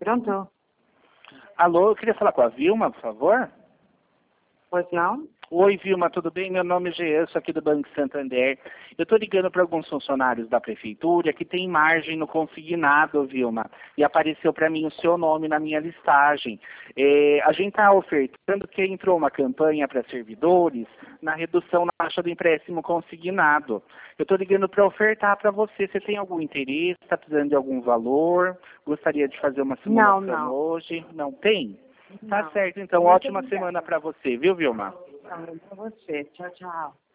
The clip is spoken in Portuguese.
Pronto. Alô, eu queria falar com a Vilma, por favor. Pois não? Oi, Vilma, tudo bem? Meu nome é Jean, sou aqui do Banco Santander. Eu estou ligando para alguns funcionários da prefeitura que tem margem no consignado, Vilma. E apareceu para mim o seu nome na minha listagem. A gente está ofertando que entrou uma campanha para servidores na redução na taxa do empréstimo consignado. Eu estou ligando para ofertar para você. Você tem algum interesse? Está precisando de algum valor? Gostaria de fazer uma simulação Não. hoje? Não tem? Tá Não. certo, então. Muito Ótima obrigada. semana para você, viu, Vilma? Para você. Tchau, tchau.